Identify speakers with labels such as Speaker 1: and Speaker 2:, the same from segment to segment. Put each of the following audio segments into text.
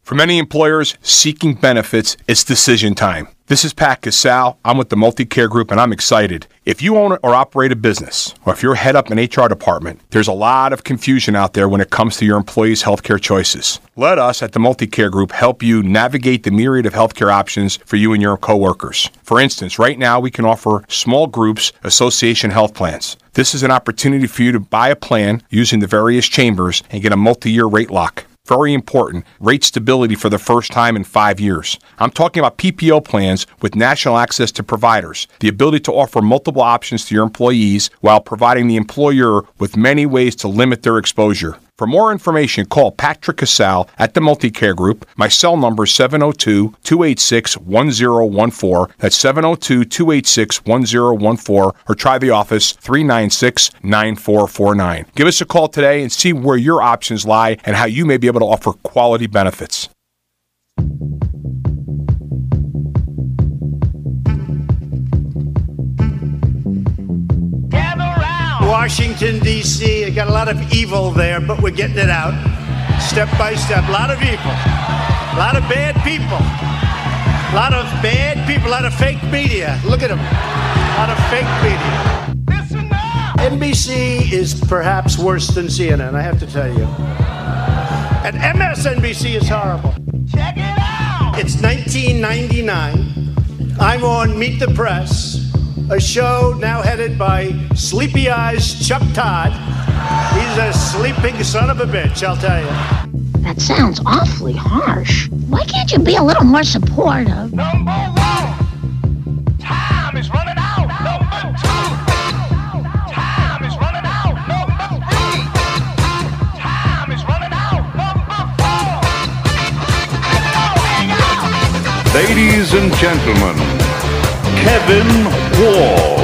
Speaker 1: For many employers seeking benefits, it's decision time. This is Pat Casal. I'm with the Multicare Group, and I'm excited. If you own or operate a business, or if you're head up an HR department, there's a lot of confusion out there when it comes to your employees' healthcare choices. Let us at the Multicare Group help you navigate the myriad of healthcare options for you and your coworkers. For instance, right now we can offer small groups association health plans. This is an opportunity for you to buy a plan using the various chambers and get a multi-year rate lock. Very important, rate stability for the first time in 5 years. I'm talking about PPO plans with national access to providers, the ability to offer multiple options to your employees while providing the employer with many ways to limit their exposure. For more information, call Patrick Casal at the Multicare Group. My cell number is 702-286-1014. That's 702-286-1014. Or try the office 396-9449. Give us a call today and see where your options lie and how you may be able to offer quality benefits.
Speaker 2: Washington, D.C. I got a lot of evil there, but we're getting it out step by step. A lot of evil. A lot of bad people. A lot of bad people. A lot of fake media. Look at them. A lot of fake media. Listen now. NBC is perhaps worse than CNN, I have to tell you. And MSNBC is horrible. Check it out. It's 1999. I'm on Meet the Press, a show now headed by Sleepy Eyes Chuck Todd. He's a sleeping son of a bitch, I'll tell you.
Speaker 3: That sounds awfully harsh. Why can't you be a little more supportive?
Speaker 4: Number one, time is running out. Number two, time is running out. Number three, time is running out. Number four.
Speaker 5: Ladies and gentlemen, Kevin Wall.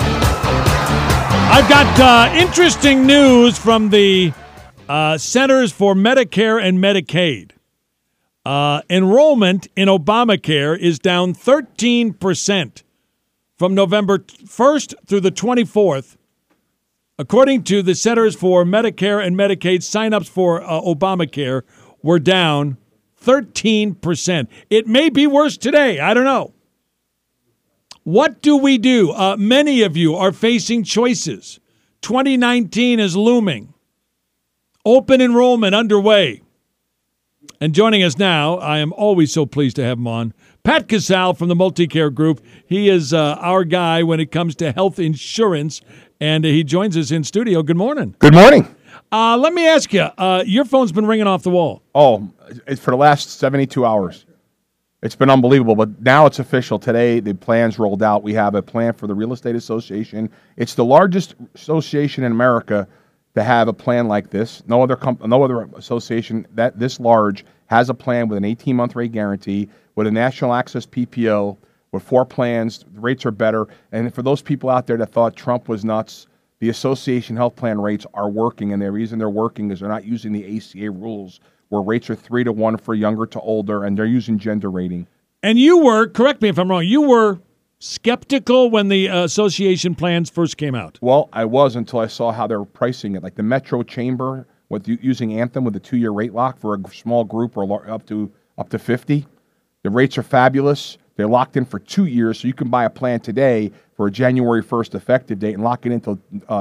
Speaker 6: I've got interesting news from the Centers for Medicare and Medicaid. Enrollment in Obamacare is down 13% from November 1st through the 24th. According to the Centers for Medicare and Medicaid, signups for Obamacare were down 13%. It may be worse today. I don't know. What do we do? Many of you are facing choices. 2019 is looming. Open enrollment underway. And joining us now, I am always so pleased to have him on, Pat Casal from the Multicare Group. He is our guy when it comes to health insurance, and he joins us in studio. Good morning.
Speaker 1: Good morning.
Speaker 6: Let me ask you, your phone's been ringing off the wall.
Speaker 1: Oh, it's for the last 72 hours. It's been unbelievable, but now it's official. Today, the plan's rolled out. We have a plan for the Real Estate Association. It's the largest association in America to have a plan like this. No other association that this large has a plan with an 18-month rate guarantee, with a national access PPO, with 4 plans. The rates are better. And for those people out there that thought Trump was nuts, the association health plan rates are working, and the reason they're working is they're not using the ACA rules, where rates are 3-to-1 for younger to older, and they're using gender rating.
Speaker 6: And you were, correct me if I'm wrong, you were skeptical when the association plans first came out.
Speaker 1: Well, I was until I saw how they were pricing it. Like the Metro Chamber, with using Anthem with a 2-year rate lock for a small group or up to 50. The rates are fabulous. They're locked in for 2 years, so you can buy a plan today for a January 1st effective date and lock it until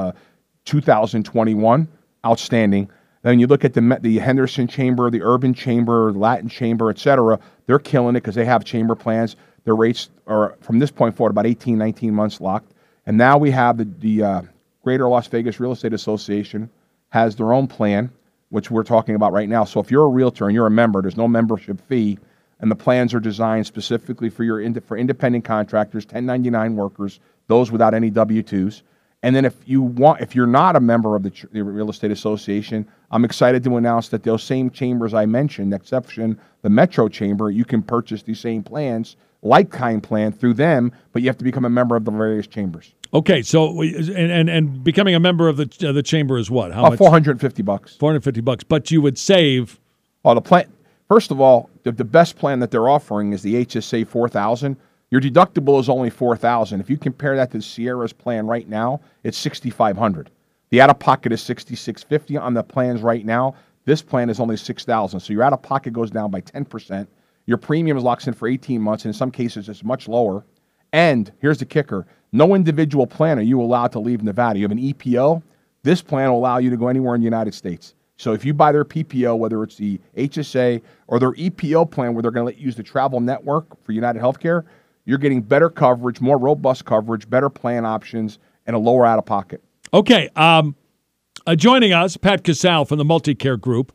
Speaker 1: 2021. Outstanding. Then you look at the Henderson Chamber, the Urban Chamber, Latin Chamber, et cetera. They're killing it because they have chamber plans. Their rates are, from this point forward, about 18, 19 months locked. And now we have the Greater Las Vegas Real Estate Association has their own plan, which we're talking about right now. So if you're a realtor and you're a member, there's no membership fee, and the plans are designed specifically for for independent contractors, 1099 workers, those without any W-2s. And then if you're not a member of the Real Estate Association, I'm excited to announce that those same chambers I mentioned, exception the Metro Chamber, you can purchase these same plans, like-kind plan through them, but you have to become a member of the various chambers.
Speaker 6: Okay, so and becoming a member of the chamber is what? How much?
Speaker 1: $450.
Speaker 6: $450, but you would save.
Speaker 1: Oh, the plan. First of all, the best plan that they're offering is the HSA 4000. Your deductible is only $4,000. If you compare that to Sierra's plan right now, it's $6,500. The out-of-pocket is $6,650 on the plans right now. This plan is only $6,000. So your out-of-pocket goes down by 10%. Your premium is locked in for 18 months, and in some cases it's much lower. And here's the kicker. No individual plan are you allowed to leave Nevada. You have an EPO. This plan will allow you to go anywhere in the United States. So if you buy their PPO, whether it's the HSA or their EPO plan where they're going to let you use the travel network for United Healthcare, you're getting better coverage, more robust coverage, better plan options, and a lower out-of-pocket.
Speaker 6: Okay. Joining us, Pat Casale from the Multicare Group.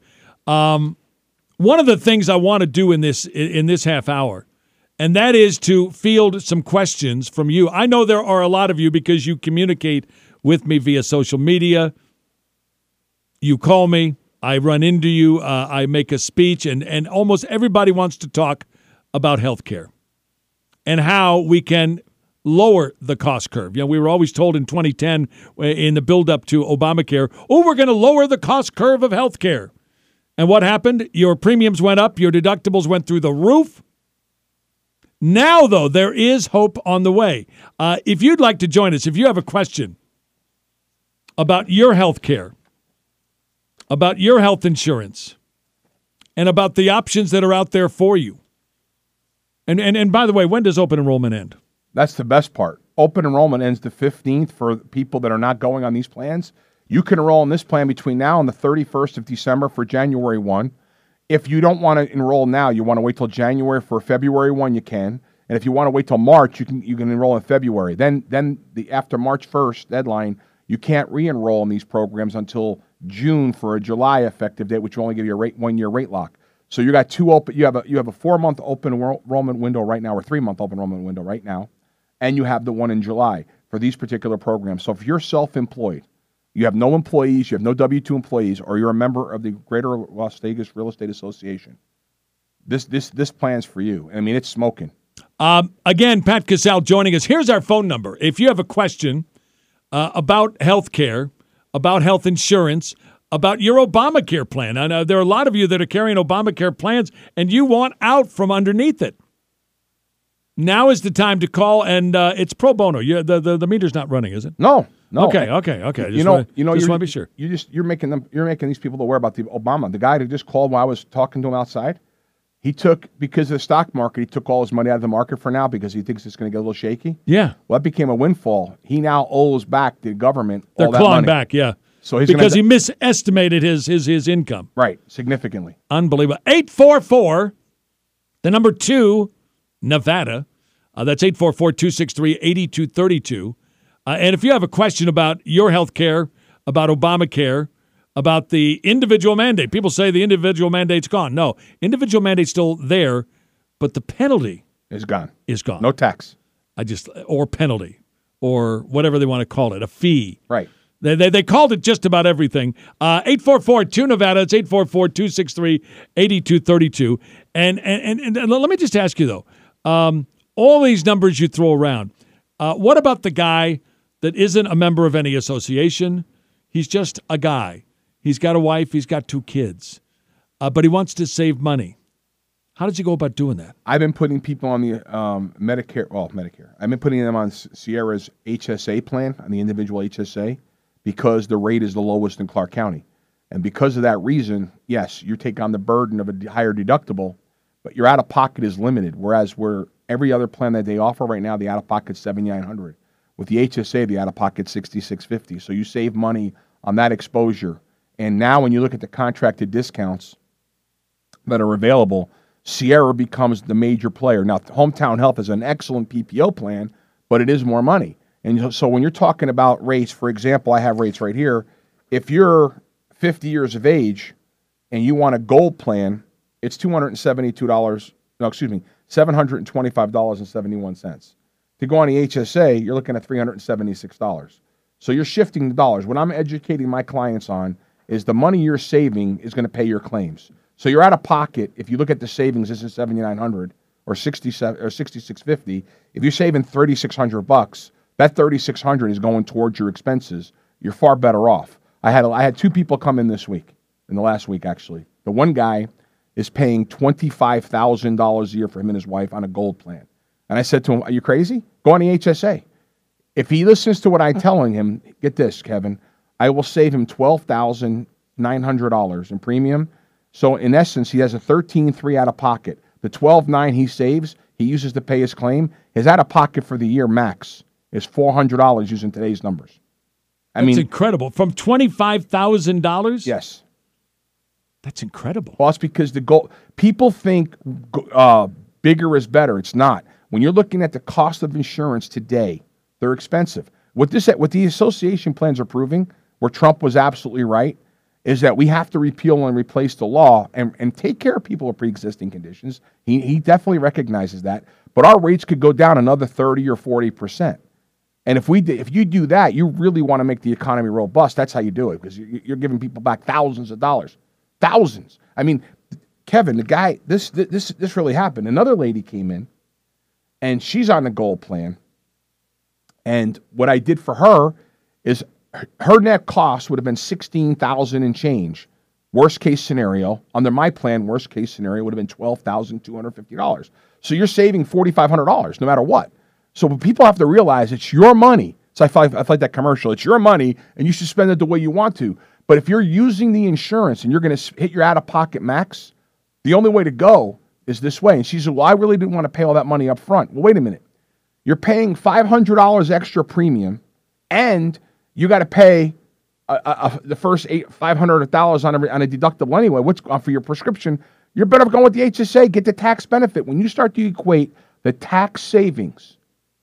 Speaker 6: One of the things I want to do in this half hour, and that is to field some questions from you. I know there are a lot of you because you communicate with me via social media. You call me, I run into you, I make a speech, and almost everybody wants to talk about health care and how we can lower the cost curve. You know, we were always told in 2010 in the build-up to Obamacare, we're going to lower the cost curve of health care. And what happened? Your premiums went up, your deductibles went through the roof. Now, though, there is hope on the way. If you'd like to join us, if you have a question about your health care, about your health insurance, and about the options that are out there for you. And by the way, when does open enrollment end?
Speaker 1: That's the best part. Open enrollment ends the 15th for people that are not going on these plans. You can enroll in this plan between now and the 31st of December for January 1. If you don't want to enroll now, you want to wait till January for February 1, you can. And if you want to wait till March, you can enroll in February. Then after March 1st deadline, you can't re-enroll in these programs until June for a July effective date, which will only give you a 1 year rate lock. So you got two open. You have a 4-month open enrollment window right now, or 3-month open enrollment window right now, and you have the one in July for these particular programs. So if you're self-employed, you have no employees, you have no W-2 employees, or you're a member of the Greater Las Vegas Real Estate Association, this plan's for you. I mean, it's smoking.
Speaker 6: Again, Pat Casale joining us. Here's our phone number. If you have a question about health care, about health insurance, about your Obamacare plan. I know there are a lot of you that are carrying Obamacare plans, and you want out from underneath it. Now is the time to call, and it's pro bono. The meter's not running, is it?
Speaker 1: No.
Speaker 6: Okay. Just want to be sure.
Speaker 1: You're making these people aware about the Obama. The guy that just called while I was talking to him outside, because of the stock market, he took all his money out of the market for now because he thinks it's going to get a little shaky.
Speaker 6: Yeah.
Speaker 1: Well, that became a windfall. He now owes back the government
Speaker 6: They're
Speaker 1: all that
Speaker 6: clawing
Speaker 1: money.
Speaker 6: back, yeah.
Speaker 1: So he's
Speaker 6: because he misestimated his income.
Speaker 1: Right, significantly.
Speaker 6: Unbelievable. 844, the number 2, Nevada. That's 844-263-8232. And if you have a question about your health care, about Obamacare, about the individual mandate, people say the individual mandate's gone. No, individual mandate's still there, but the penalty
Speaker 1: is gone.
Speaker 6: No
Speaker 1: tax.
Speaker 6: Or penalty, or whatever they want to call it, a fee.
Speaker 1: Right.
Speaker 6: They called it just about everything. 844-2-NEVADA. It's 844-263-8232. And let me just ask you, though, all these numbers you throw around, what about the guy that isn't a member of any association? He's just a guy. He's got a wife. He's got 2 kids. But he wants to save money. How does he go about doing that?
Speaker 1: I've been putting people on the Medicare. I've been putting them on Sierra's HSA plan, on the individual HSA, because the rate is the lowest in Clark County. And because of that reason, yes, you take on the burden of a higher deductible, but your out-of-pocket is limited, whereas every other plan that they offer right now, the out-of-pocket is $7,900. With the HSA, the out-of-pocket is $6,650. So you save money on that exposure. And now when you look at the contracted discounts that are available, Sierra becomes the major player. Now, Hometown Health is an excellent PPO plan, but it is more money. And so when you're talking about rates, for example, I have rates right here. If you're 50 years of and you want a gold plan, it's $725.71. To go on the HSA, you're looking at $376. So you're shifting the dollars. What I'm educating my clients on is the money you're saving is going to pay your claims. So you're out of pocket. If you look at the savings, this is $7,900 or $6,650. If you're saving $3,600, that $3,600 is going towards your expenses. You're far better off. I had 2 people come in this week, in the last week actually. The one guy is paying $25,000 a year for him and his wife on a gold plan. And I said to him, are you crazy? Go on the HSA. If he listens to what I'm telling him, get this, Kevin, I will save him $12,900 $900 in premium. So in essence, he has a $13,300 out of pocket. The $12,900 he saves, he uses to pay his claim. His out of pocket for the year max is $400 using today's numbers.
Speaker 6: That's incredible. From $25,000?
Speaker 1: Yes.
Speaker 6: That's incredible.
Speaker 1: Well, it's because people think bigger is better. It's not. When you're looking at the cost of insurance today, they're expensive. What the association plans are proving, where Trump was absolutely right, is that we have to repeal and replace the law and take care of people with pre-existing conditions. He definitely recognizes that. But our rates could go down another 30 or 40%. And if you do that, you really want to make the economy robust. That's how you do it, because you're giving people back thousands of dollars. Thousands. I mean, Kevin, the guy, this really happened. Another lady came in, and she's on the gold plan. And what I did for her is her net cost would have been $16,000 and change. Worst case scenario, under my plan, worst case scenario would have been $12,250. So you're saving $4,500 no matter what. So people have to realize it's your money. So I feel like that commercial. It's your money, and you should spend it the way you want to. But if you're using the insurance and you're going to hit your out-of-pocket max, the only way to go is this way. And she said, well, I really didn't want to pay all that money up front. Well, wait a minute. You're paying $500 extra premium, and you got to pay the first $500 on a deductible anyway. What's for your prescription? You're better off going with the HSA. Get the tax benefit. When you start to equate the tax savings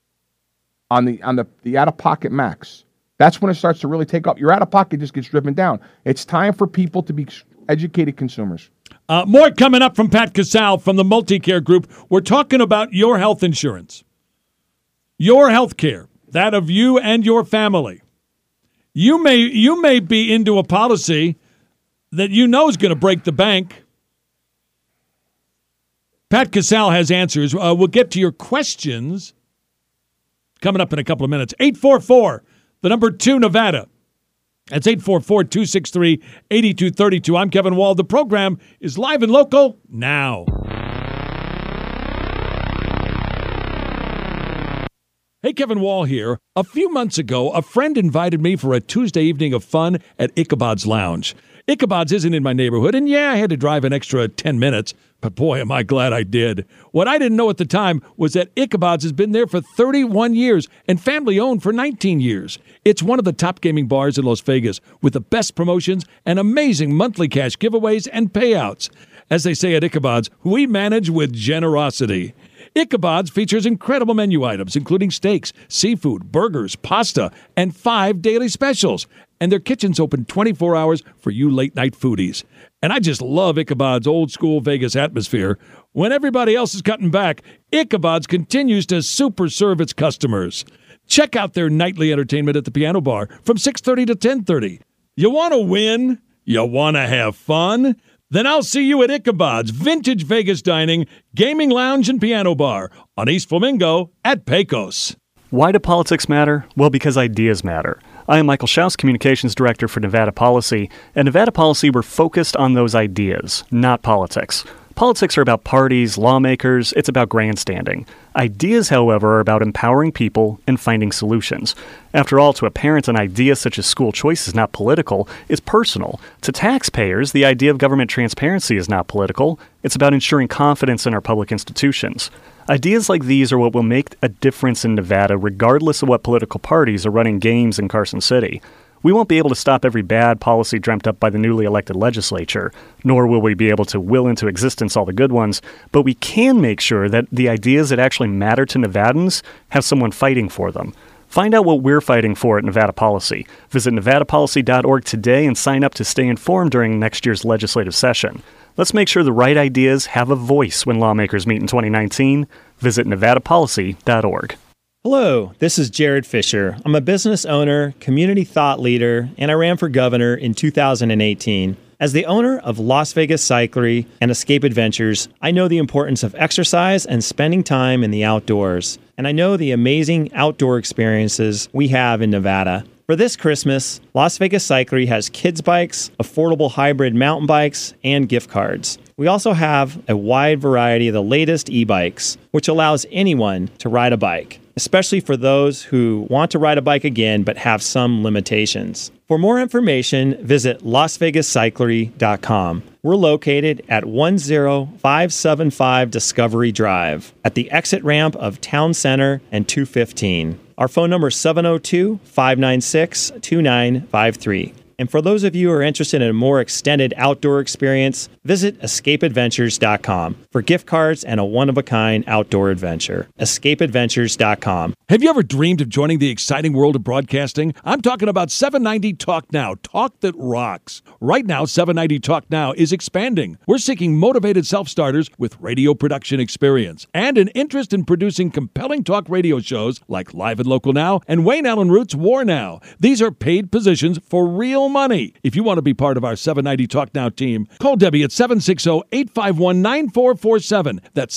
Speaker 1: on the out-of-pocket max, that's when it starts to really take up. Your out-of-pocket just gets driven down. It's time for people to be educated consumers.
Speaker 6: More coming up from Pat Casale from the Multicare Group. We're talking about your health insurance. Your health care, that of you and your family. You may be into a policy that you know is going to break the bank. Pat Casale has answers. We'll get to your questions coming up in a couple of minutes. 844, the number 2, Nevada. That's 844-263-8232. I'm Kevin Wall. The program is live and local now. Hey, Kevin Wall here. A few months ago, a friend invited me for a Tuesday evening of fun at Ichabod's Lounge. Ichabod's isn't in my neighborhood, and yeah, I had to drive an extra 10 minutes, but boy, am I glad I did. What I didn't know at the time was that Ichabod's has been there for 31 years and family-owned for 19 years. It's one of the top gaming bars in Las Vegas with the best promotions and amazing monthly cash giveaways and payouts. As they say at Ichabod's, we manage with generosity. Ichabod's features incredible menu items, including steaks, seafood, burgers, pasta, and 5 daily specials. And their kitchen's open 24 hours for you late-night foodies. And I just love Ichabod's old-school Vegas atmosphere. When everybody else is cutting back, Ichabod's continues to super serve its customers. Check out their nightly entertainment at the Piano Bar from 6:30 to 10:30. You want to win? You want to have fun? Then I'll see you at Ichabod's Vintage Vegas Dining, Gaming Lounge, and Piano Bar on East Flamingo at Pecos.
Speaker 7: Why do politics matter? Well, because ideas matter. I am Michael Schaus, Communications Director for Nevada Policy. At Nevada Policy, we're focused on those ideas, not politics. Politics are about parties, lawmakers, it's about grandstanding. Ideas, however, are about empowering people and finding solutions. After all, to a parent, an idea such as school choice is not political, it's personal. To taxpayers, the idea of government transparency is not political, it's about ensuring confidence in our public institutions. Ideas like these are what will make a difference in Nevada, regardless of what political parties are running games in Carson City. We won't be able to stop every bad policy dreamt up by the newly elected legislature, nor will we be able to will into existence all the good ones, but we can make sure that the ideas that actually matter to Nevadans have someone fighting for them. Find out what we're fighting for at Nevada Policy. Visit nevadapolicy.org today and sign up to stay informed during next year's legislative session. Let's make sure the right ideas have a voice when lawmakers meet in 2019. Visit nevadapolicy.org.
Speaker 8: Hello, this is Jared Fisher. I'm a business owner, community thought leader, and I ran for governor in 2018. As the owner of Las Vegas Cyclery and Escape Adventures, I know the importance of exercise and spending time in the outdoors. And I know the amazing outdoor experiences we have in Nevada. For this Christmas, Las Vegas Cyclery has kids bikes, affordable hybrid mountain bikes, and gift cards. We also have a wide variety of the latest e-bikes, which allows anyone to ride a bike. especially for those who want to ride a bike again but have some limitations. For more information, visit LasVegasCyclery.com. We're located at 10575 Discovery Drive at the exit ramp of Town Center and 215. Our phone number is 702-596-2953. And for those of you who are interested in a more extended outdoor experience, visit escapeadventures.com for gift cards and a one-of-a-kind outdoor adventure. escapeadventures.com.
Speaker 6: Have you ever dreamed of joining the exciting world of broadcasting? I'm talking about 790 Talk Now, talk that rocks. Right now, 790 Talk Now is expanding. We're seeking motivated self-starters with radio production experience and an interest in producing compelling talk radio shows like Live and Local Now and Wayne Allen Root's War Now. These are paid positions for real money. If you want to be part of our 790 Talk Now team, call Debbie at 760-851-9447. That's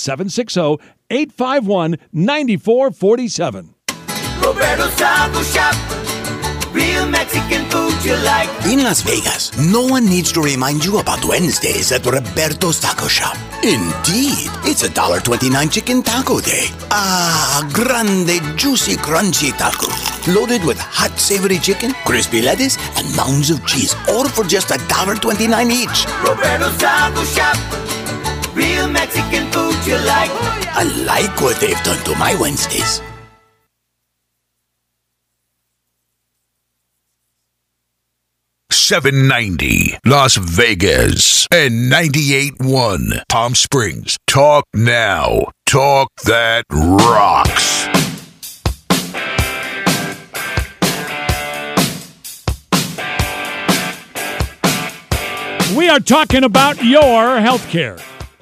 Speaker 6: 760-851-9447.
Speaker 9: Roberto's Taco Shop. Real Mexican food you like.
Speaker 10: In Las Vegas, no one needs to remind you about Wednesdays at Roberto's Taco Shop. Indeed, it's $1.29 chicken taco day. Ah, grande, juicy, crunchy taco. Loaded with hot, savory chicken, crispy lettuce, and mounds of cheese. All for just $1.29 each.
Speaker 9: Roberto's Taco Shop. Real Mexican food you like.
Speaker 10: I like what they've done to my Wednesdays.
Speaker 11: .790 Las Vegas and 98.1 Palm Springs. Talk now. Talk that rocks.
Speaker 6: We are talking about your health care.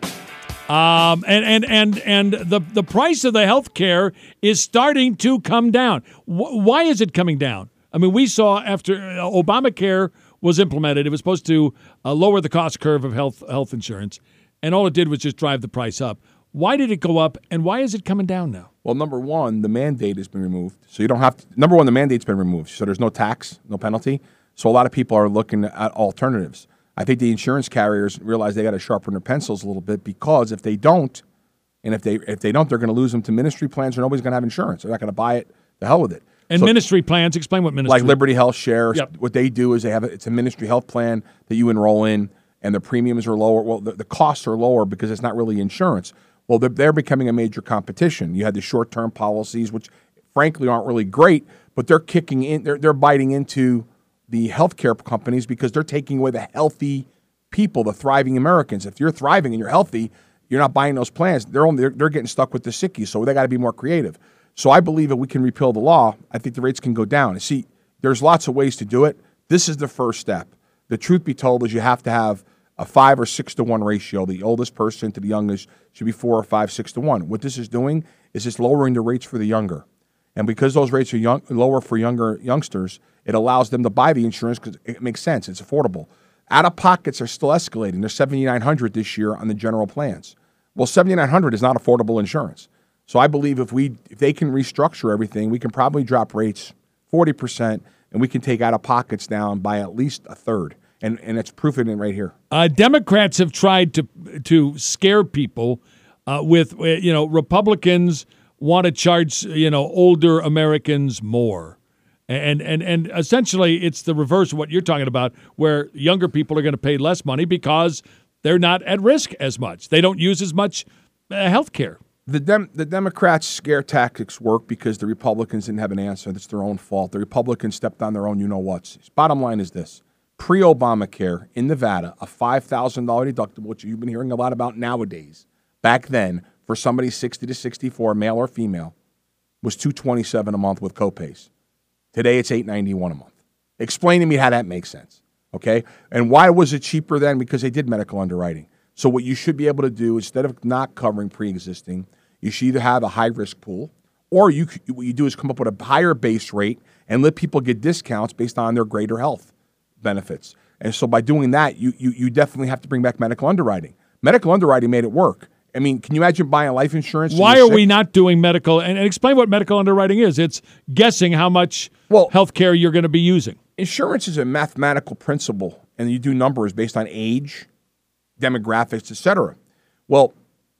Speaker 6: And the price of the health care is starting to come down. Why is it coming down? I mean, we saw after Obamacare was implemented, it was supposed to lower the cost curve of health insurance, and all it did was just drive the price up. Why did it go up, and why is it coming down now?
Speaker 1: Well, number one, the mandate has been removed. So you don't have to. Number one, the mandate's been removed. So there's no tax, no penalty. So a lot of people are looking at alternatives. I think the insurance carriers realize they got to sharpen their pencils a little bit, because if they don't, and if they don't, they're going to lose them to ministry plans, or nobody's going to have insurance. They're not going to buy it. The hell with it.
Speaker 6: And so, ministry plans, explain what ministry.
Speaker 1: Like Liberty Health Share,
Speaker 6: yep.
Speaker 1: What they do is it's a ministry health plan that you enroll in, and the premiums are lower. Well, the costs are lower because it's not really insurance. Well, they're becoming a major competition. You had the short-term policies, which frankly aren't really great, but they're kicking in. They're biting into the healthcare companies because they're taking away the healthy people, the thriving Americans. If you're thriving and you're healthy, you're not buying those plans. They're getting stuck with the sickies, so they got to be more creative. So I believe if we can repeal the law, I think the rates can go down. You see, there's lots of ways to do it. This is the first step. The truth be told is you have to have a 5 or 6 to 1 ratio. The oldest person to the youngest should be 4 or 5, 6 to 1. What this is doing is it's lowering the rates for the younger. And because those rates are lower for youngsters, it allows them to buy the insurance because it makes sense. It's affordable. Out-of-pockets are still escalating. They're $7,900 this year on the general plans. Well, $7,900 is not affordable insurance. So I believe if they can restructure everything, we can probably drop rates 40%, and we can take out-of-pockets down by at least a third. And it's proven it right here.
Speaker 6: Democrats have tried to scare people with Republicans want to charge older Americans more. And essentially it's the reverse of what you're talking about, where younger people are going to pay less money because they're not at risk as much. They don't use as much health care.
Speaker 1: The Democrats' scare tactics work because the Republicans didn't have an answer. That's their own fault. The Republicans stepped on their own you-know-whats. Bottom line is this. Pre-Obamacare in Nevada, a $5,000 deductible, which you've been hearing a lot about nowadays, back then, for somebody 60 to 64, male or female, was $227 a month with copays. Today, it's $891 a month. Explain to me how that makes sense, okay? And why was it cheaper then? Because they did medical underwriting. So what you should be able to do, instead of not covering pre-existing, you should either have a high-risk pool, or what you do is come up with a higher base rate and let people get discounts based on their greater health benefits. And so by doing that, you definitely have to bring back medical underwriting. Medical underwriting made it work. I mean, can you imagine buying life insurance?
Speaker 6: Why are we not doing medical? And explain what medical underwriting is. It's guessing how much health care you're going to be using.
Speaker 1: Insurance is a mathematical principle, and you do numbers based on age, demographics, etc. Well,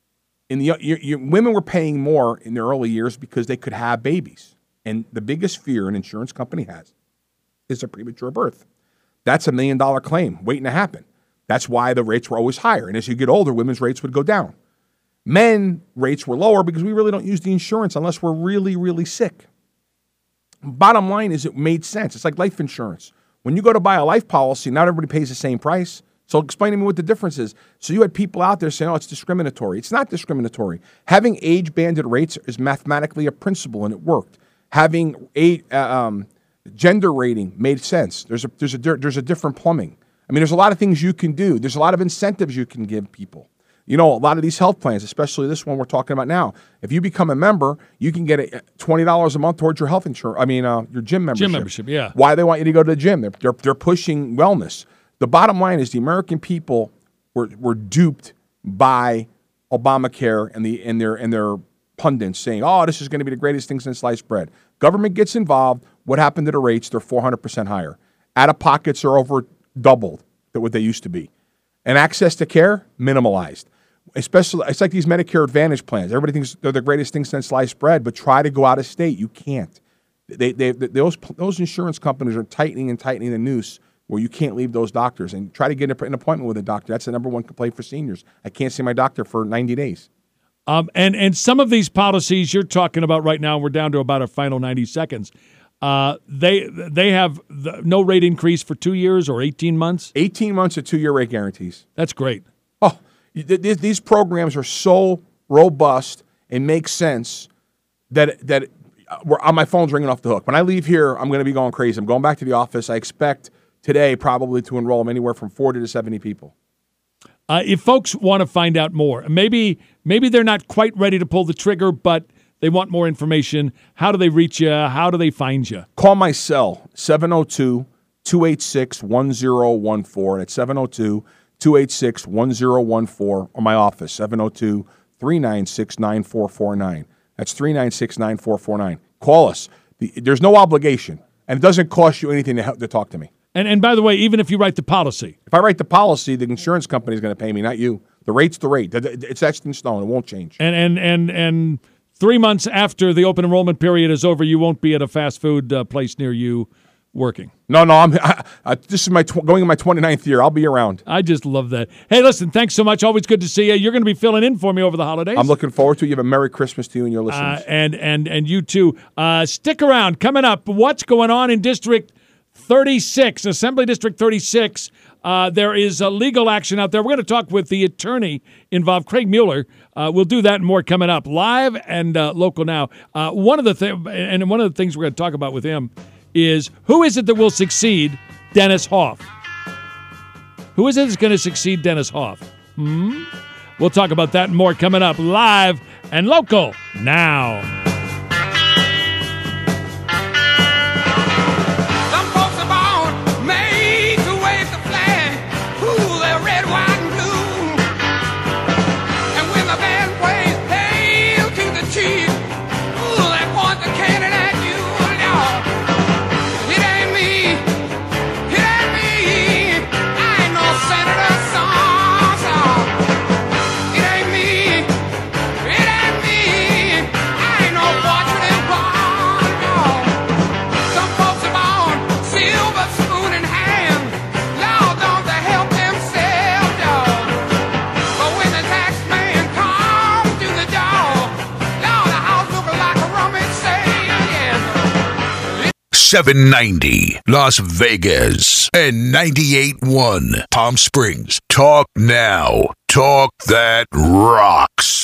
Speaker 1: women were paying more in their early years because they could have babies. And the biggest fear an insurance company has is a premature birth. That's $1 million claim waiting to happen. That's why the rates were always higher. And as you get older, women's rates would go down. Men rates were lower because we really don't use the insurance unless we're really, really sick. Bottom line is it made sense. It's like life insurance. When you go to buy a life policy, not everybody pays the same price. So explain to me what the difference is. So you had people out there saying, oh, it's discriminatory. It's not discriminatory. Having age-banded rates is mathematically a principle, and it worked. Having gender rating made sense. There's a different plumbing. I mean, there's a lot of things you can do. There's a lot of incentives you can give people. You know, a lot of these health plans, especially this one we're talking about now, if you become a member, you can get $20 a month towards your health insurance. I mean, your gym membership.
Speaker 6: Gym membership, yeah.
Speaker 1: Why they want you to go to the gym? They're pushing wellness. The bottom line is the American people were duped by Obamacare and their pundits saying, "Oh, this is going to be the greatest thing since sliced bread." Government gets involved. What happened to the rates? They're 400% higher. Out-of-pockets are over doubled than what they used to be, and access to care minimalized. Especially, it's like these Medicare Advantage plans. Everybody thinks they're the greatest thing since sliced bread, but try to go out of state. You can't. Those insurance companies are tightening the noose where you can't leave those doctors, and try to get an appointment with a doctor. That's the number one complaint for seniors. I can't see my doctor for 90 days.
Speaker 6: And some of these policies you're talking about right now, we're down to about our final 90 seconds. They have no rate increase for 2 years or 18 months?
Speaker 1: 18 months of 2-year rate guarantees.
Speaker 6: That's great.
Speaker 1: Oh, these programs are so robust and make sense that my phone's ringing off the hook. When I leave here, I'm going to be going crazy. I'm going back to the office. I expect today probably to enroll anywhere from 40 to 70 people.
Speaker 6: If folks want to find out more, maybe they're not quite ready to pull the trigger, but they want more information. How do they reach you? How do they find you?
Speaker 1: Call my cell, 702-286-1014. That's 702-286-1014, or my office, 702-396-9449. That's 396-9449. Call us. There's no obligation, and it doesn't cost you anything to talk to me.
Speaker 6: And by the way, even if you write the policy.
Speaker 1: If I write the policy, the insurance company is going to pay me, not you. The rate's the rate. It's etched in stone. It won't change.
Speaker 6: And 3 months after the open enrollment period is over, you won't be at a fast food place near you working.
Speaker 1: No, this is going in my 29th year. I'll be around.
Speaker 6: I just love that. Hey, listen, thanks so much. Always good to see you. You're going to be filling in for me over the holidays.
Speaker 1: I'm looking forward to it. You have a Merry Christmas to you and your listeners.
Speaker 6: And you too. Stick around. Coming up, what's going on in District 36, Assembly District 36. There is a legal action out there. We're going to talk with the attorney involved, Craig Mueller. We'll do that and more coming up, live and local now. One of the things we're going to talk about with him is who is it that will succeed Dennis Hof? Who is it that's going to succeed Dennis Hof? We'll talk about that and more coming up, live and local now.
Speaker 11: .790 Las Vegas and 98.1 Palm Springs. Talk now. Talk that rocks.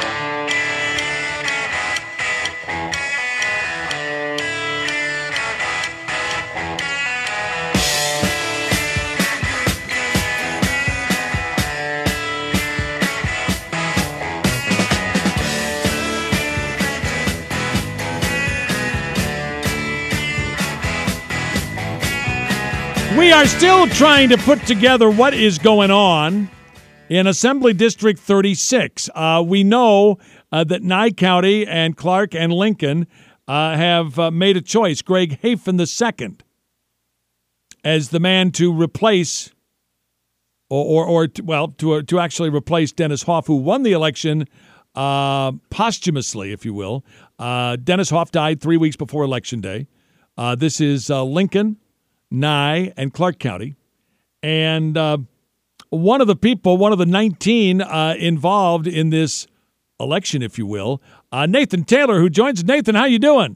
Speaker 6: We are still trying to put together what is going on in Assembly District 36. We know that Nye County and Clark and Lincoln have made a choice. Greg Hafen II as the man to replace to actually replace Dennis Hof, who won the election posthumously, if you will. Dennis Hoff died 3 weeks before Election Day. This is Lincoln, Nye, and Clark County. And one of the 19 involved in this election, if you will, Nathan Taylor, who joins. Nathan, how you doing?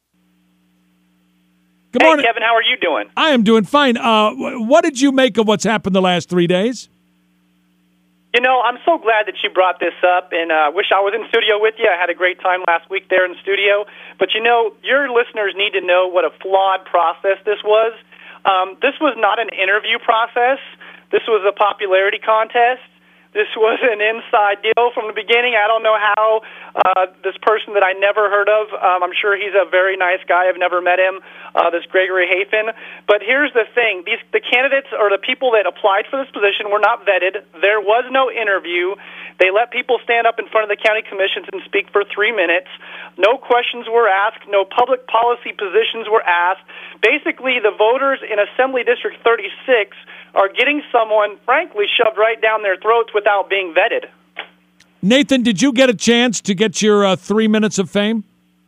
Speaker 6: Good morning.
Speaker 12: Kevin, how are you doing?
Speaker 6: I am doing fine. What did you make of what's happened the last 3 days?
Speaker 12: You know, I'm so glad that you brought this up, and I wish I was in studio with you. I had a great time last week there in the studio. But, you know, your listeners need to know what a flawed process this was. This was not an interview process. This was a popularity contest. This was an inside deal from the beginning. I don't know how this person that I never heard of, I'm sure he's a very nice guy. I've never met him, this Gregory Hafen. But here's the thing. The candidates or the people that applied for this position were not vetted. There was no interview. They let people stand up in front of the county commissions and speak for 3 minutes. No questions were asked. No public policy positions were asked. Basically, the voters in Assembly District 36 are getting someone, frankly, shoved right down their throats without being vetted.
Speaker 6: Nathan, did you get a chance to get your 3 minutes of fame?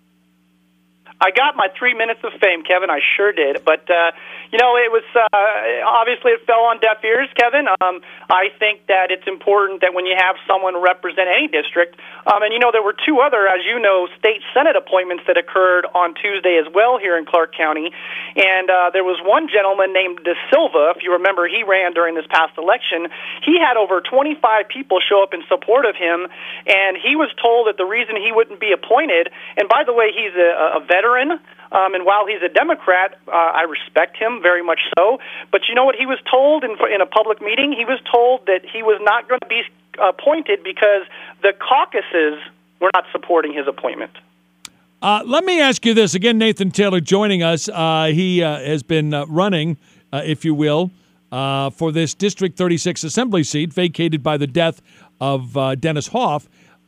Speaker 12: I got my 3 minutes of fame, Kevin. I sure did. But, you know, it was obviously it fell on deaf ears, Kevin. I think that it's important that when you have someone represent any district, and, you know, there were two other, as you know, state Senate appointments that occurred on Tuesday as well here in Clark County. And there was one gentleman named De Silva, if you remember, he ran during this past election. He had over 25 people show up in support of him, and he was told that the reason he wouldn't be appointed, and by the way, he's a veteran, and while he's a Democrat, I respect him very much so. But you know what he was told in a public meeting? He was told that he was not going to be appointed because the caucuses were not supporting his appointment.
Speaker 6: Let me ask you this. Again, Nathan Taylor joining us. He has been running, if you will, for this District 36 Assembly seat vacated by the death of Dennis Hoff.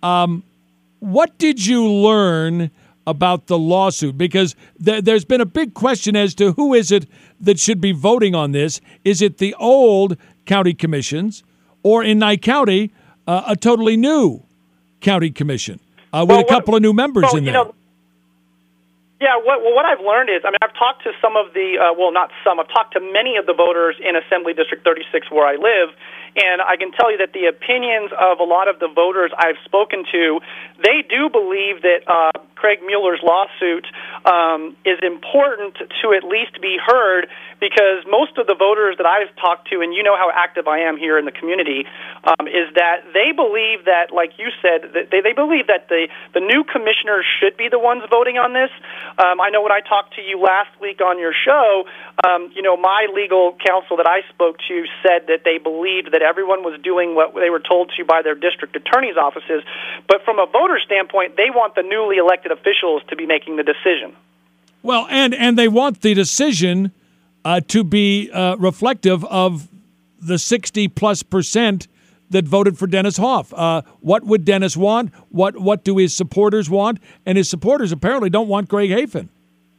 Speaker 6: What did you learn about the lawsuit? Because there's been a big question as to who is it that should be voting on this. Is it the old county commissions, or in Nye County, a totally new county commission with a couple of new members in there?
Speaker 12: You know, yeah, what I've learned is, I mean, I've talked to some of the, not some, I've talked to many of the voters in Assembly District 36 where I live, and I can tell you that the opinions of a lot of the voters I've spoken to, they do believe that Craig Mueller's lawsuit is important to at least be heard, because most of the voters that I've talked to, and you know how active I am here in the community, is that they believe that, like you said, that they believe that the new commissioners should be the ones voting on this. I know when I talked to you last week on your show, you know, my legal counsel that I spoke to said that they believed that everyone was doing what they were told to by their district attorney's offices. But from a voter standpoint, they want the newly elected officials to be making the decision.
Speaker 6: Well, and they want the decision to be reflective of the 60+% that voted for Dennis Hoff. What would Dennis want? What do his supporters want? And his supporters apparently don't want Greg Hafen.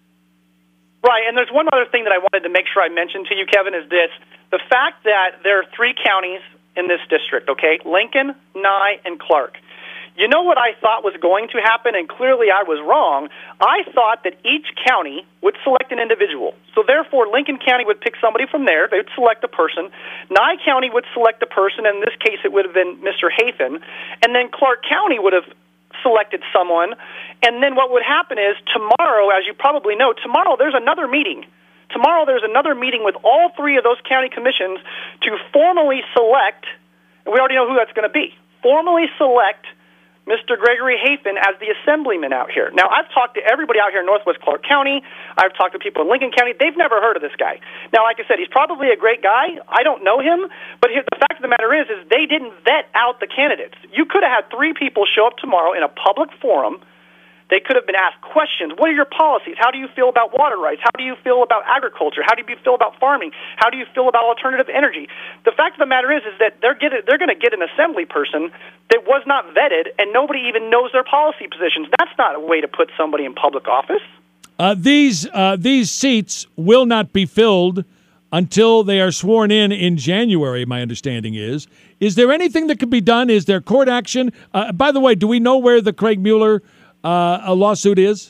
Speaker 12: Right, and there's one other thing that I wanted to make sure I mentioned to you, Kevin, is this. The fact that there are 3 counties in this district, okay, Lincoln, Nye, and Clark. You know what I thought was going to happen, and clearly I was wrong. I thought that each county would select an individual. So therefore, Lincoln County would pick somebody from there. They would select a person. Nye County would select a person. In this case, it would have been Mr. Hafen. And then Clark County would have selected someone. And then what would happen is tomorrow, as you probably know, tomorrow there's another meeting. Tomorrow there's another meeting with all 3 of those county commissions to formally select, and we already know who that's going to be, formally select Mr. Gregory Hafen as the assemblyman out here. Now, I've talked to everybody out here in Northwest Clark County. I've talked to people in Lincoln County. They've never heard of this guy. Now, like I said, he's probably a great guy. I don't know him. But the fact of the matter is they didn't vet out the candidates. You could have had 3 people show up tomorrow in a public forum. They could have been asked questions. What are your policies? How do you feel about water rights? How do you feel about agriculture? How do you feel about farming? How do you feel about alternative energy? The fact of the matter is that they're going to get an assembly person that was not vetted, and nobody even knows their policy positions. That's not a way to put somebody in public office.
Speaker 6: These seats will not be filled until they are sworn in January, my understanding is. Is there anything that could be done? Is there court action? By the way, do we know where the Craig Mueller lawsuit is?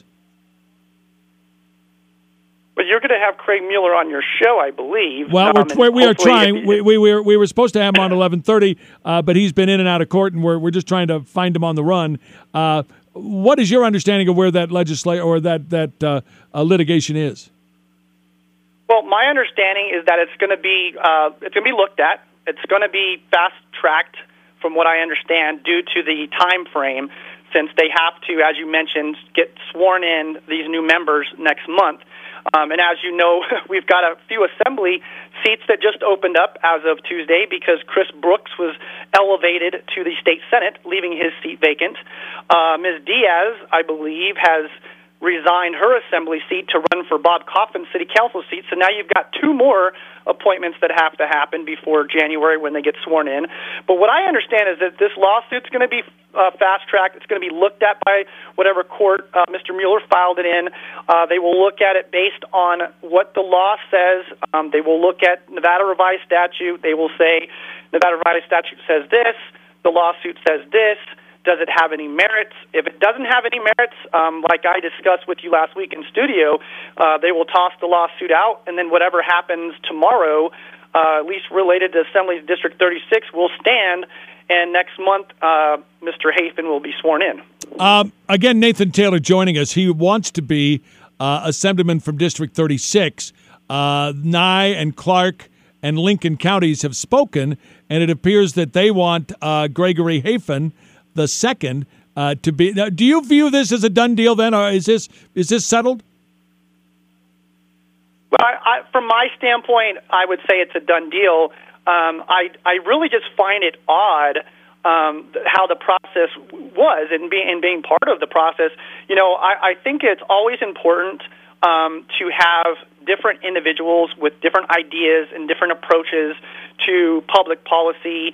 Speaker 12: But you're going to have Craig Mueller on your show, I believe.
Speaker 6: Well, we are trying. We were supposed to have him on 11:30, but he's been in and out of court, and we're just trying to find him on the run. What is your understanding of where that litigation is?
Speaker 12: Well, my understanding is that it's going to be looked at. It's going to be fast-tracked, from what I understand, due to the time frame, since they have to, as you mentioned, get sworn in, these new members, next month. And as you know, we've got a few assembly seats that just opened up as of Tuesday because Chris Brooks was elevated to the state Senate, leaving his seat vacant. Ms. Diaz, I believe, has resigned her assembly seat to run for Bob Coffin's city council seat. So now you've got two more appointments that have to happen before January when they get sworn in. But what I understand is that this lawsuit's going to be fast-tracked. It's going to be looked at by whatever court Mr. Mueller filed it in. They will look at it based on what the law says. They will look at Nevada revised statute. They will say Nevada revised statute says this. The lawsuit says this. Does it have any merits? If it doesn't have any merits, like I discussed with you last week in studio, they will toss the lawsuit out, and then whatever happens tomorrow, at least related to Assembly District 36, will stand, and next month Mr. Hafen will be sworn in.
Speaker 6: Again, Nathan Taylor joining us. He wants to be Assemblyman from District 36. Nye and Clark and Lincoln counties have spoken, and it appears that they want Gregory Hafen, the second, to be. Now, do you view this as a done deal then, or is this settled?
Speaker 12: Well, from my standpoint, I would say it's a done deal. I really just find it odd how the process was and being part of the process. You know, I think it's always important to have different individuals with different ideas and different approaches to public policy,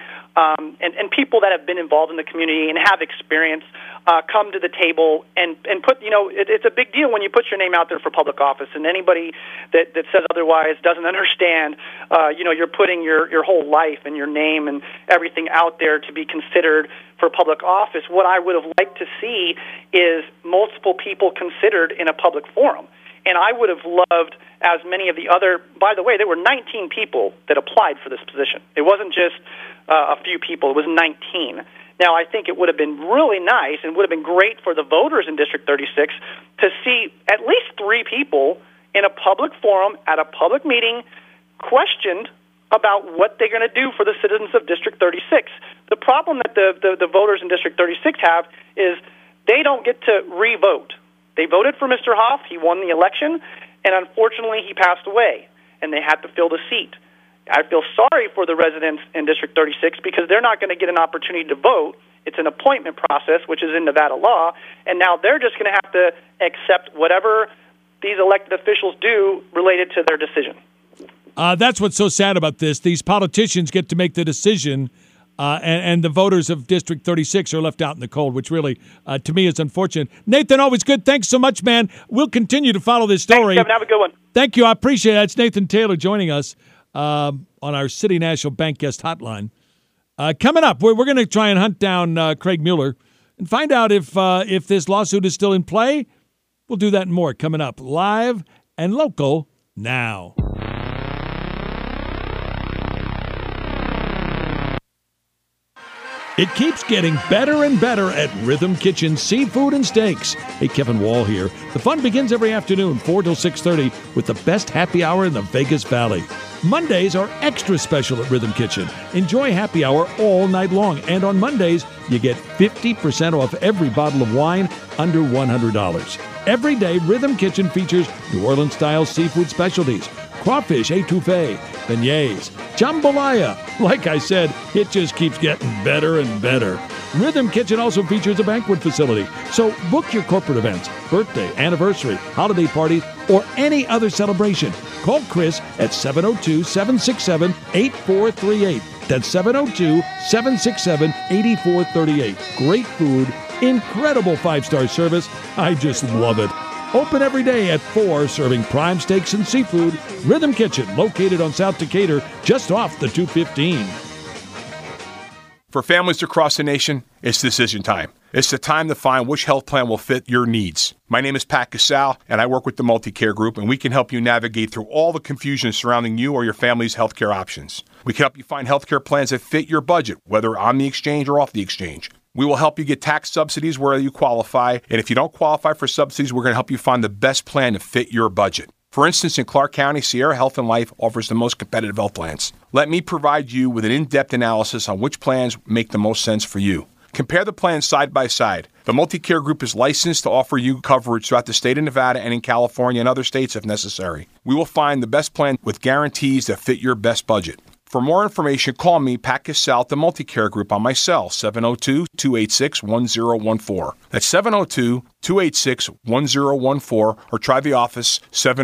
Speaker 12: and people that have been involved in the community and have experience come to the table and put, you know, it's a big deal when you put your name out there for public office, and anybody that says otherwise doesn't understand. You know, you're putting your whole life and your name and everything out there to be considered for public office. What I would have liked to see is multiple people considered in a public forum. And I would have loved, as many of the other, by the way, there were 19 people that applied for this position. It wasn't just a few people, it was 19. Now, I think it would have been really nice and would have been great for the voters in District 36 to see at least 3 people in a public forum at a public meeting questioned about what they're going to do for the citizens of District 36. The problem that the voters in District 36 have is they don't get to re-vote. They voted for Mr. Hoff. He won the election, and unfortunately, he passed away, and they had to fill the seat. I feel sorry for the residents in District 36 because they're not going to get an opportunity to vote. It's an appointment process, which is in Nevada law, and now they're just going to have to accept whatever these elected officials do related to their decision.
Speaker 6: That's what's so sad about this. These politicians get to make the decision, and the voters of District 36 are left out in the cold, which really, to me, is unfortunate. Nathan, always good. Thanks so much, man. We'll continue to follow this story.
Speaker 12: Thanks, Kevin. Have a good one.
Speaker 6: Thank you. I appreciate it. It's Nathan Taylor joining us on our City National Bank guest hotline. Coming up, we're going to try and hunt down Craig Mueller and find out if this lawsuit is still in play. We'll do that and more coming up live and local now. It keeps getting better and better at Rhythm Kitchen Seafood and Steaks. Hey, Kevin Wall here. The fun begins every afternoon, 4 till 6:30, with the best happy hour in the Vegas Valley. Mondays are extra special at Rhythm Kitchen. Enjoy happy hour all night long. And on Mondays, you get 50% off every bottle of wine under $100. Every day, Rhythm Kitchen features New Orleans-style seafood specialties. Crawfish etouffee, beignets, jambalaya. Like I said, it just keeps getting better and better. Rhythm Kitchen also features a banquet facility. So book your corporate events, birthday, anniversary, holiday parties, or any other celebration. Call Chris at 702-767-8438. That's 702-767-8438. Great food, incredible 5-star service. I just love it. Open every day at 4, serving prime steaks and seafood. Rhythm Kitchen, located on South Decatur, just off the 215.
Speaker 1: For families across the nation, it's decision time. It's the time to find which health plan will fit your needs. My name is Pat Casal, and I work with the MultiCare Group, and we can help you navigate through all the confusion surrounding you or your family's healthcare options. We can help you find healthcare plans that fit your budget, whether on the exchange or off the exchange. We will help you get tax subsidies where you qualify, and if you don't qualify for subsidies, we're going to help you find the best plan to fit your budget. For instance, in Clark County, Sierra Health and Life offers the most competitive health plans. Let me provide you with an in-depth analysis on which plans make the most sense for you. Compare the plans side by side. The MultiCare Group is licensed to offer you coverage throughout the state of Nevada and in California and other states if necessary. We will find the best plan with guarantees that fit your best budget. For more information, call me, Pat Casal, the MultiCare Group, on my cell, 702-286-1014. That's 702-286-1014, or try the office,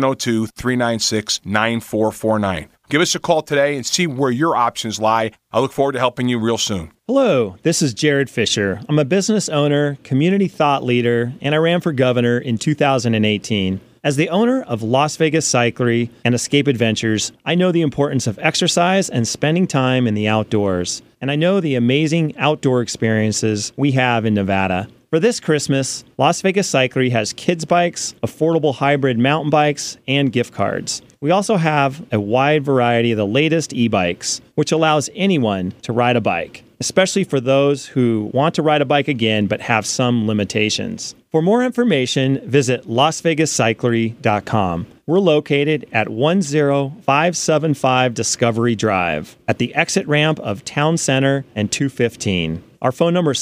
Speaker 1: 702-396-9449. Give us a call today and see where your options lie. I look forward to helping you real soon.
Speaker 8: Hello, this is Jared Fisher. I'm a business owner, community thought leader, and I ran for governor in 2018. As the owner of Las Vegas Cyclery and Escape Adventures, I know the importance of exercise and spending time in the outdoors. And I know the amazing outdoor experiences we have in Nevada. For this Christmas, Las Vegas Cyclery has kids bikes, affordable hybrid mountain bikes, and gift cards. We also have a wide variety of the latest e-bikes, which allows anyone to ride a bike, especially for those who want to ride a bike again but have some limitations. For more information, visit LasVegasCyclery.com. We're located at 10575 Discovery Drive at the exit ramp of Town Center and 215. Our phone number is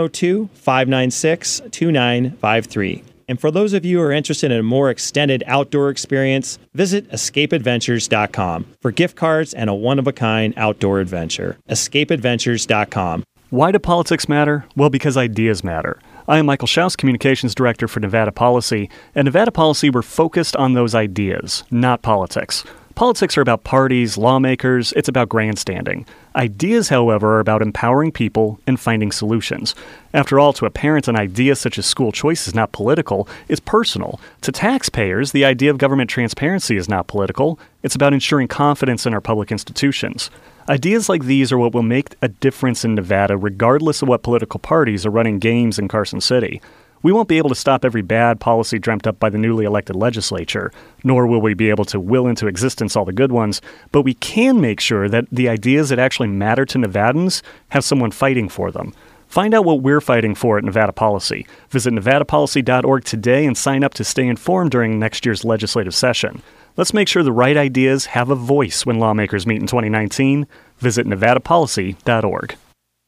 Speaker 8: 702-596-2953. And for those of you who are interested in a more extended outdoor experience, visit escapeadventures.com for gift cards and a one-of-a-kind outdoor adventure. escapeadventures.com.
Speaker 7: Why do politics matter? Well, because ideas matter. I am Michael Schaus, Communications Director for Nevada Policy. At Nevada Policy, we're focused on those ideas, not politics. Politics are about parties, lawmakers, it's about grandstanding. Ideas, however, are about empowering people and finding solutions. After all, to a parent, an idea such as school choice is not political, it's personal. To taxpayers, the idea of government transparency is not political, it's about ensuring confidence in our public institutions. Ideas like these are what will make a difference in Nevada, regardless of what political parties are running games in Carson City. We won't be able to stop every bad policy dreamt up by the newly elected legislature, nor will we be able to will into existence all the good ones, but we can make sure that the ideas that actually matter to Nevadans have someone fighting for them. Find out what we're fighting for at Nevada Policy. Visit nevadapolicy.org today and sign up to stay informed during next year's legislative session. Let's make sure the right ideas have a voice when lawmakers meet in 2019. Visit nevadapolicy.org.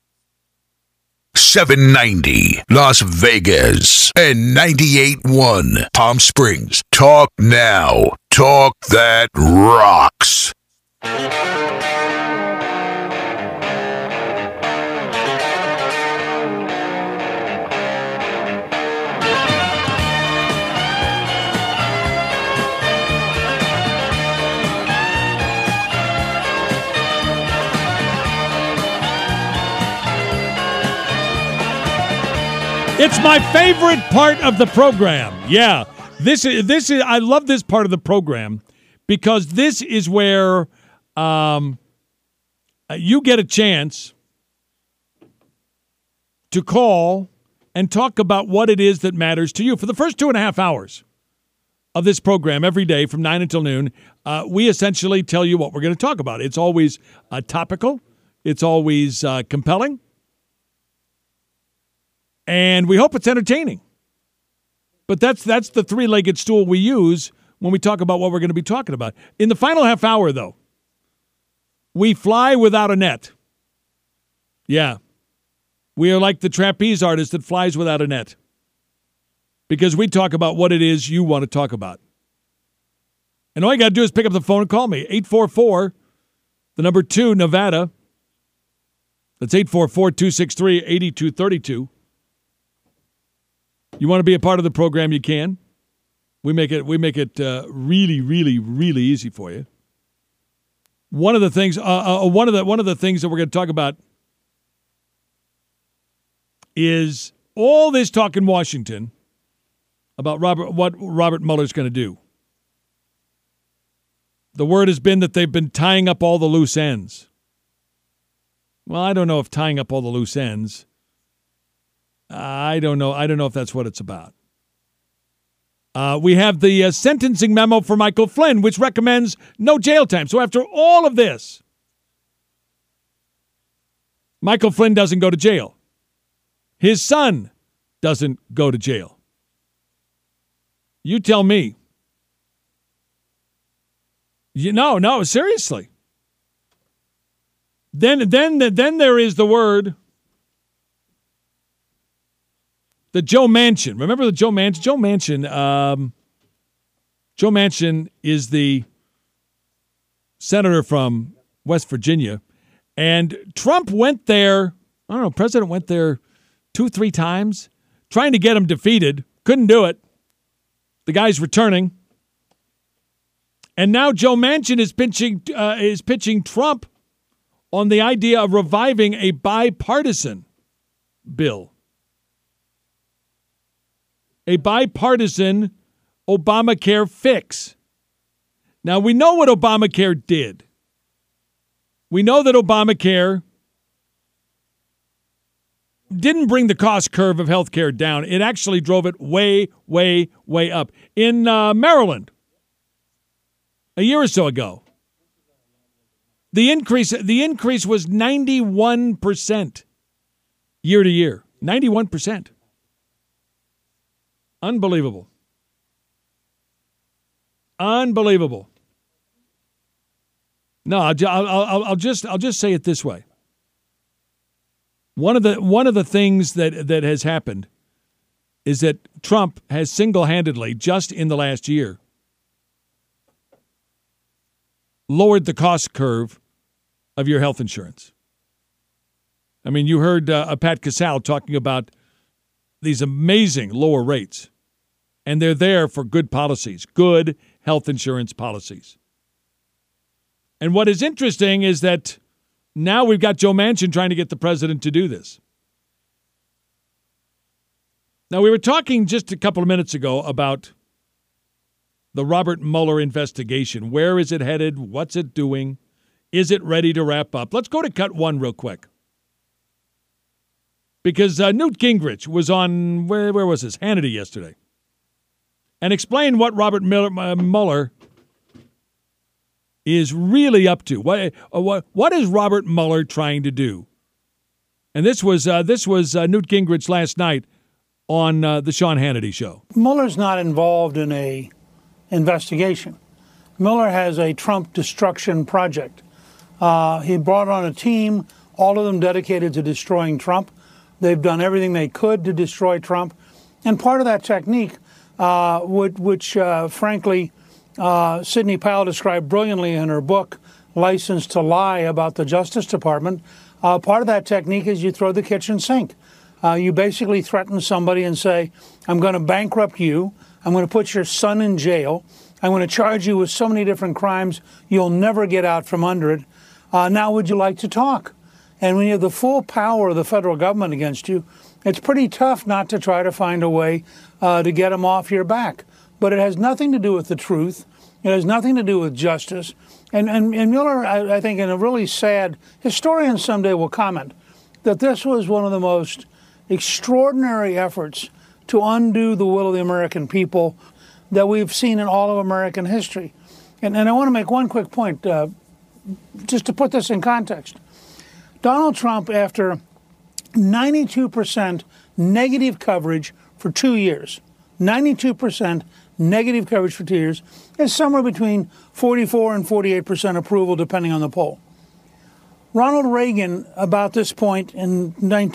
Speaker 11: 790 Las Vegas and 98.1 Palm Springs. Talk now. Talk that rocks.
Speaker 6: It's my favorite part of the program. Yeah, this is. I love this part of the program because this is where you get a chance to call and talk about what it is that matters to you. For the first 2.5 hours of this program every day from 9 until noon, we essentially tell you what we're going to talk about. It's always topical. It's always compelling. And we hope it's entertaining. But that's the three-legged stool we use when we talk about what we're going to be talking about. In the final half hour, though, we fly without a net. Yeah. We are like the trapeze artist that flies without a net. Because we talk about what it is you want to talk about. And all you got to do is pick up the phone and call me. 844, the number 2, Nevada. That's 844-263-8232. You want to be a part of the program, you can. We make it really, really, really easy for you. One of the things that we're going to talk about is all this talk in Washington about what Robert Mueller's going to do. The word has been that they've been tying up all the loose ends. Well, I don't know if tying up all the loose ends. I don't know. I don't know if that's what it's about. We have the sentencing memo for Michael Flynn, which recommends no jail time. So after all of this, Michael Flynn doesn't go to jail. His son doesn't go to jail. You tell me. No, seriously. Then there is the word, the Joe Manchin. Remember the Joe Manchin? Joe Manchin is the senator from West Virginia, and Trump went there. I don't know. President went there 2-3 times, trying to get him defeated. Couldn't do it. The guy's returning. And now Joe Manchin is pitching Trump on the idea of reviving a bipartisan bill. A bipartisan Obamacare fix. Now, we know what Obamacare did. We know that Obamacare didn't bring the cost curve of health care down. It actually drove it way, way, way up. In Maryland, a year or so ago, the increase was 91% year to year. 91%. Unbelievable. Unbelievable. No, I'll just say it this way. One of the things that has happened is that Trump has single-handedly, just in the last year, lowered the cost curve of your health insurance. I mean, you heard Pat Casale talking about these amazing lower rates, and they're there for good policies, good health insurance policies. And what is interesting is that now we've got Joe Manchin trying to get the president to do this. Now, we were talking just a couple of minutes ago about the Robert Mueller investigation. Where is it headed? What's it doing? Is it ready to wrap up? Let's go to cut one real quick. Because Newt Gingrich was on, where was this? Hannity yesterday. And explained what Robert Mueller is really up to. What is Robert Mueller trying to do? And this was Newt Gingrich last night on the Sean Hannity show.
Speaker 13: Mueller's not involved in a investigation. Mueller has a Trump destruction project. He brought on a team, all of them dedicated to destroying Trump. They've done everything they could to destroy Trump. And part of that technique, which frankly, Sidney Powell described brilliantly in her book, License to Lie, about the Justice Department, part of that technique is you throw the kitchen sink. You basically threaten somebody and say, I'm going to bankrupt you. I'm going to put your son in jail. I'm going to charge you with so many different crimes, you'll never get out from under it. Now, would you like to talk? And when you have the full power of the federal government against you, it's pretty tough not to try to find a way to get them off your back. But it has nothing to do with the truth. It has nothing to do with justice. And Mueller, I think, in a really sad, historians someday will comment that this was one of the most extraordinary efforts to undo the will of the American people that we've seen in all of American history. And I want to make one quick point, just to put this in context. Donald Trump, after 92% negative coverage for 2 years, 92% negative coverage for 2 years, is somewhere between 44 and 48% approval, depending on the poll. Ronald Reagan, about this point in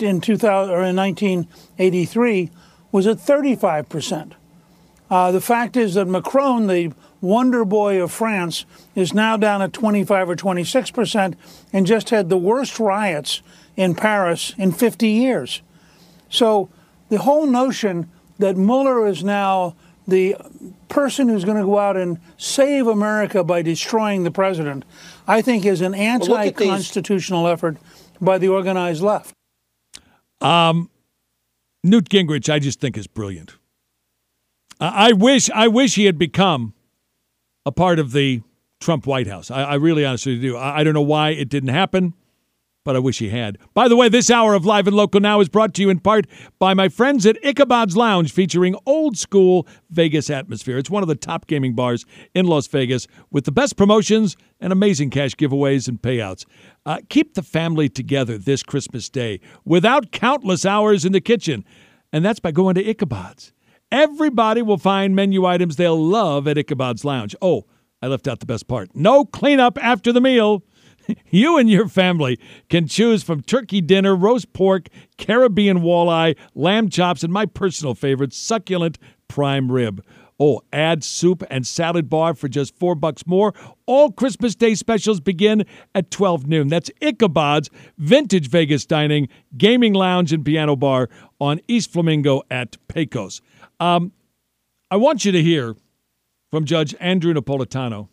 Speaker 13: 1983, was at 35%. The fact is that Macron, the wonder boy of France, is now down at 25 or 26% and just had the worst riots in Paris in 50 years. So the whole notion that Mueller is now the person who's going to go out and save America by destroying the president, I think is an anti-constitutional effort by the organized left.
Speaker 6: Newt Gingrich, I just think, is brilliant. I wish he had become a part of the Trump White House. I really honestly do. I don't know why it didn't happen, but I wish he had. By the way, this hour of Live and Local Now is brought to you in part by my friends at Ichabod's Lounge, featuring old-school Vegas atmosphere. It's one of the top gaming bars in Las Vegas with the best promotions and amazing cash giveaways and payouts. Keep the family together this Christmas Day without countless hours in the kitchen, and that's by going to Ichabod's. Everybody will find menu items they'll love at Ichabod's Lounge. Oh, I left out the best part. No cleanup after the meal. You and your family can choose from turkey dinner, roast pork, Caribbean walleye, lamb chops, and my personal favorite, succulent prime rib. Oh, add soup and salad bar for just $4 more. All Christmas Day specials begin at 12 noon. That's Ichabod's Vintage Vegas Dining, Gaming Lounge, and Piano Bar on East Flamingo at Pecos. I want you to hear from Judge Andrew Napolitano.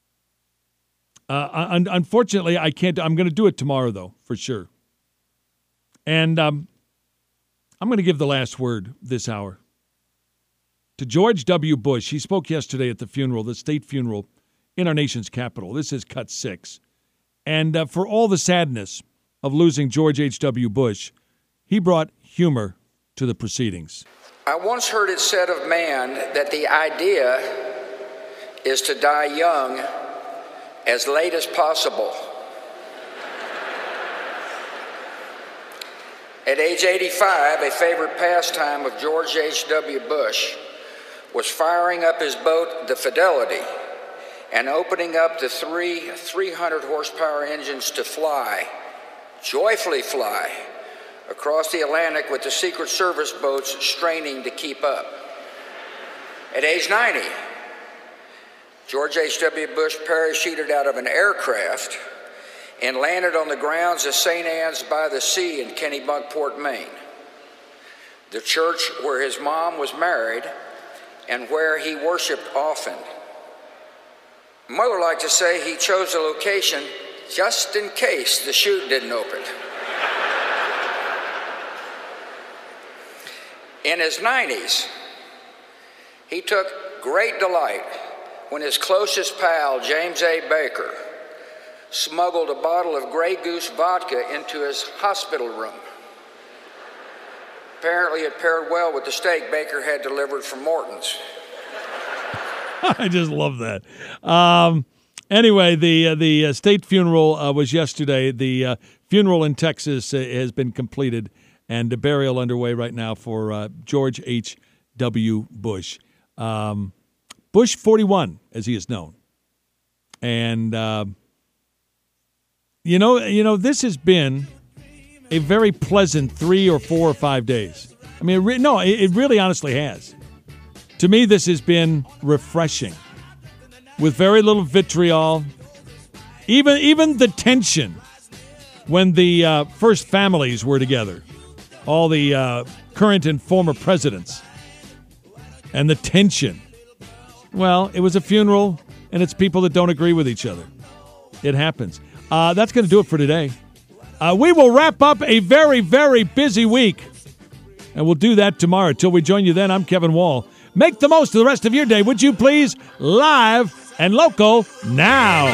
Speaker 6: Unfortunately, I can't. I'm going to do it tomorrow, though, for sure. And I'm going to give the last word this hour to George W. Bush. He spoke yesterday at the funeral, the state funeral in our nation's capital. This is cut 6. And for all the sadness of losing George H.W. Bush, he brought humor to the proceedings.
Speaker 14: I once heard it said of man that the idea is to die young as late as possible. At age 85, a favorite pastime of George H.W. Bush was firing up his boat, the Fidelity, and opening up the 300-horsepower engines to fly, joyfully fly, across the Atlantic with the Secret Service boats straining to keep up. At age 90, George H.W. Bush parachuted out of an aircraft and landed on the grounds of St. Anne's by the Sea in Kennebunkport, Maine, the church where his mom was married and where he worshiped often. Mother liked to say he chose a location just in case the chute didn't open. In his 90s, he took great delight when his closest pal, James A. Baker, smuggled a bottle of Grey Goose vodka into his hospital room. Apparently it paired well with the steak Baker had delivered from Morton's.
Speaker 6: I just love that. Anyway, the state funeral was yesterday. The funeral in Texas has been completed, and a burial underway right now for George H.W. Bush. Bush 41, as he is known. And, you know, this has been a very pleasant 3 or 4 or 5 days. I mean, it really honestly has. To me, this has been refreshing, with very little vitriol. Even the tension when the first families were together, all the current and former presidents, and the tension. Well, it was a funeral, and it's people that don't agree with each other. It happens. That's going to do it for today. We will wrap up a very, very busy week, and we'll do that tomorrow. Till we join you then, I'm Kevin Wall. Make the most of the rest of your day, would you please? Live and local now.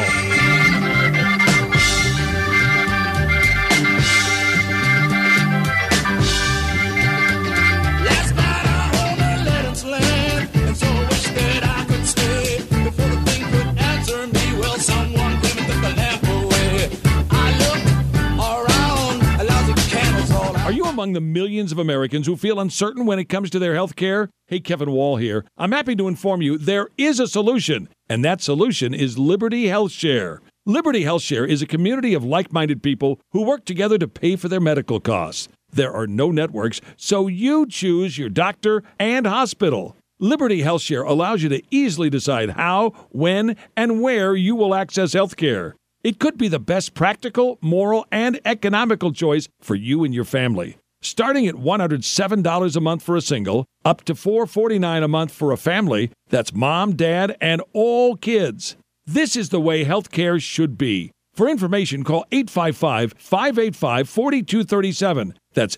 Speaker 6: Are you among the millions of Americans who feel uncertain when it comes to their health care? Hey, Kevin Wall here. I'm happy to inform you there is a solution, and that solution is Liberty Health Share. Liberty Health Share is a community of like-minded people who work together to pay for their medical costs. There are no networks, so you choose your doctor and hospital. Liberty Health Share allows you to easily decide how, when, and where you will access health care. It could be the best practical, moral, and economical choice for you and your family. Starting at $107 a month for a single, up to $449 a month for a family, that's mom, dad, and all kids. This is the way healthcare should be. For information, call 855-585-4237. That's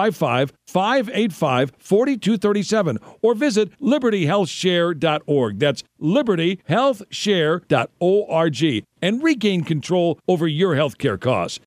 Speaker 6: 855-585-4237. Or visit libertyhealthshare.org. That's libertyhealthshare.org. And regain control over your healthcare costs.